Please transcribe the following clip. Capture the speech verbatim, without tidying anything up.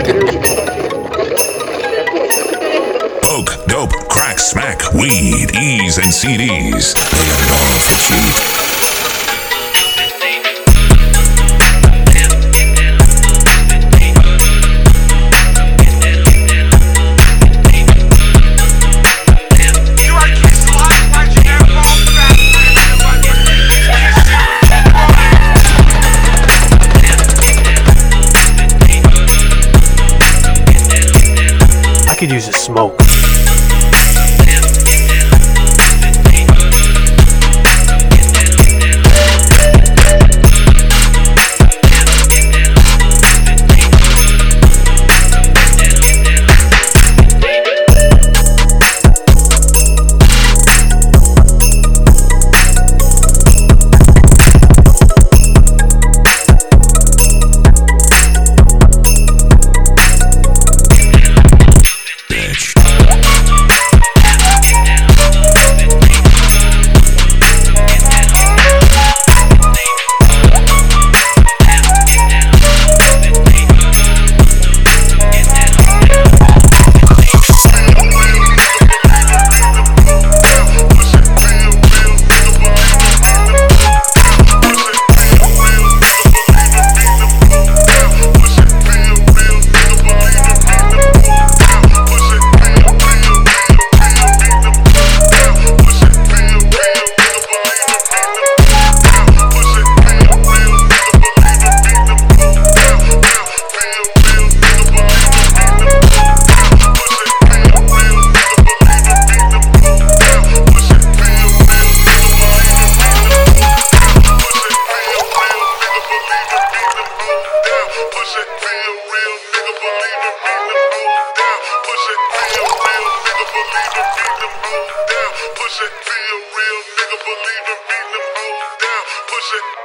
Coke, dope, crack, smack, weed, E's and C Ds. They are all for cheap. I could use a smoke. Push it, feel real, nigga believe in beating them hoes down. Push it.